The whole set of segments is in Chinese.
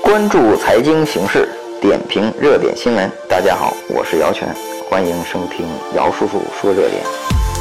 关注财经形势，点评热点新闻。大家好，我是姚全，欢迎收听姚叔叔说热点。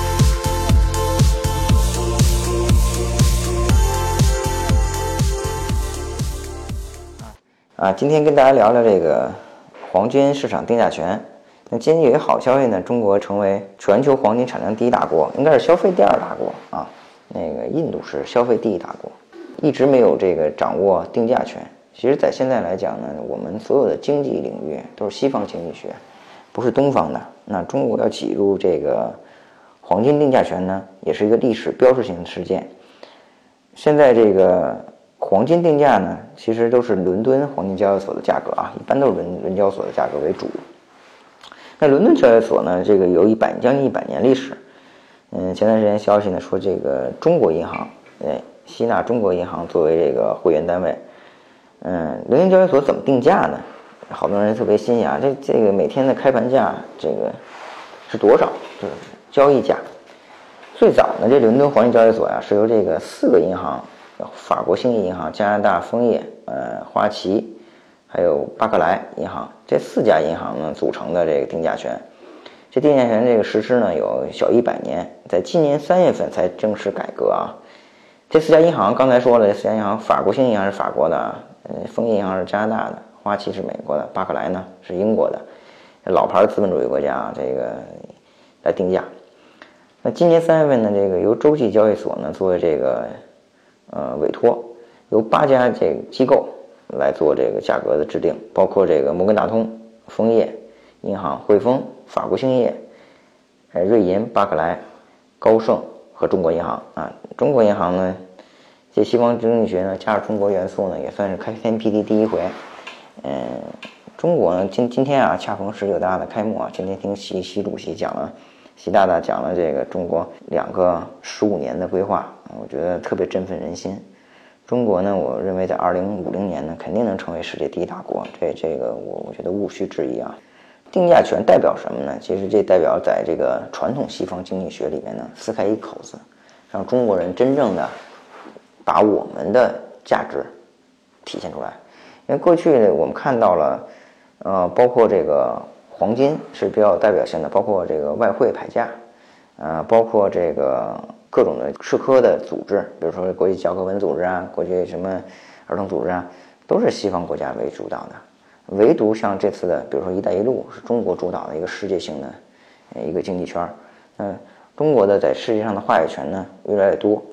今天跟大家聊聊这个黄金市场定价权。那今天有一个好消息呢，中国成为全球黄金产量第一大国，应该是消费第二大国啊。那个印度是消费第一大国，一直没有这个掌握定价权。其实在现在来讲呢，我们所有的经济领域都是西方经济学，不是东方的。那中国要挤入这个黄金定价权呢，也是一个历史标志性的事件。现在这个黄金定价呢，其实都是伦敦黄金交易所的价格啊，一般都是伦交所的价格为主。那伦敦交易所呢，这个有将近100年历史。前段时间消息呢说，这个中国银行，吸纳中国银行作为这个会员单位。伦敦交易所怎么定价呢？好多人特别新颖，这个每天的开盘价，这个是多少？就是交易价。最早呢，这伦敦黄金交易所呀，是由这个4个银行，法国兴业银行、加拿大枫叶、花旗，还有巴克莱银行，这4家银行呢组成的这个定价权。这定价权这个实施呢有小100年，在今年3月份才正式改革啊。这4家银行刚才说了，这4家银行，法国兴业银行是法国的，枫叶银行是加拿大的，花旗是美国的，巴克莱呢是英国的，老牌资本主义国家啊，这个来定价。那今年3月份呢，这个由洲际交易所呢作为这个委托，由8家这个机构来做这个价格的制定，包括这个摩根大通、枫叶银行、汇丰、法国兴业、瑞银、巴克莱、高盛和中国银行啊。中国银行呢，这西方经济学呢加入中国元素呢，也算是开天辟地第一回。中国呢今天啊，恰逢19大的开幕啊，今天听习主席讲了，习大大讲了这个中国2个15年的规划，我觉得特别振奋人心。中国呢，我认为在2050年呢，肯定能成为世界第一大国，这个我觉得毋需质疑啊。定价权代表什么呢？其实这代表在这个传统西方经济学里面呢，撕开一口子，让中国人真正的把我们的价值体现出来。因为过去我们看到了，包括这个黄金是比较有代表性的，包括这个外汇牌价，包括这个各种的社科的组织，比如说国际教科文组织啊，国际什么儿童组织啊，都是西方国家为主导的。唯独像这次的，比如说一带一路是中国主导的一个世界性的一个经济圈，中国的在世界上的话语权呢越来越多，